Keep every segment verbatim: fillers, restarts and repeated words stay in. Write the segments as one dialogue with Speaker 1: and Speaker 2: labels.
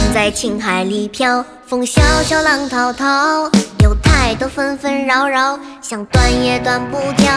Speaker 1: 在情海里飘，风萧萧浪滔滔，有太多纷纷扰扰，想断也断不掉。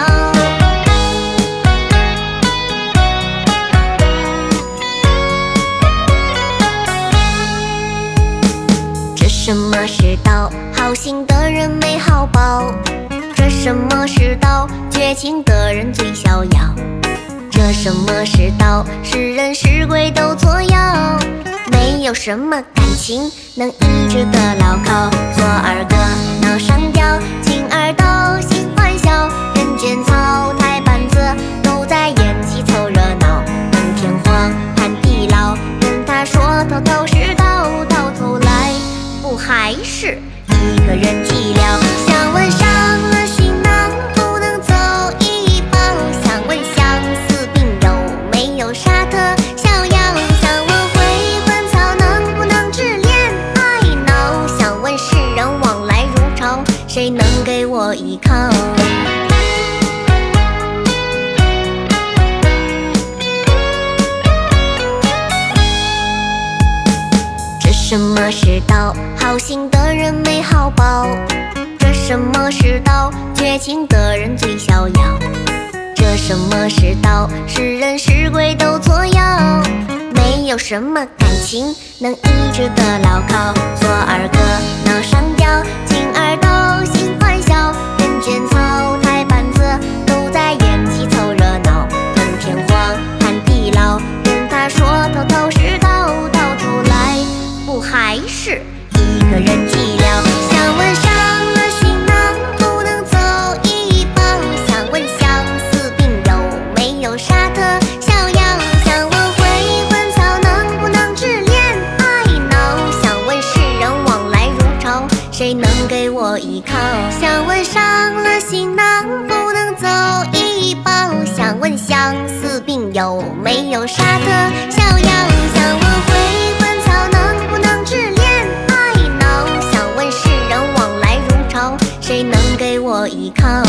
Speaker 1: 这什么世道？好心的人没好报。这什么世道？绝情的人最逍遥。这什么世道？是人是鬼都作妖。没有什么感情能一直的牢靠。左耳歌，脑上吊，金耳朵，心欢笑。人间草台班子都在演戏凑热闹。满天荒，盘地老，跟他说头头是道，到头来不还是一个人寂寥。想问伤了心能不能走一步？想问相思病有没有沙特逍遥？想问回魂草能不能治恋爱脑？想问世人往来如潮，谁能给我依靠？这什么世道？好心的人没好报。这什么世道？绝情的人最逍遥。这什么世道？是人是鬼都作妖。没有什么感情能一直的牢靠。左耳歌，脑上吊，金耳朵，心欢笑。人间草台班子都在演戏凑热闹。满天荒，盘地老，跟他说头头是道，到头来不还是一个人寂寥。想问伤了心能不能走一步？想问相思病有没有沙特逍遥？想问回魂草能不能治恋爱脑？想问世人往来如潮，谁能给我依靠？想问伤了心能不能走一步？想问相思病有没有沙特逍遥？想问回魂草能不能治恋爱脑？想问世人往来如潮，谁能给我依靠？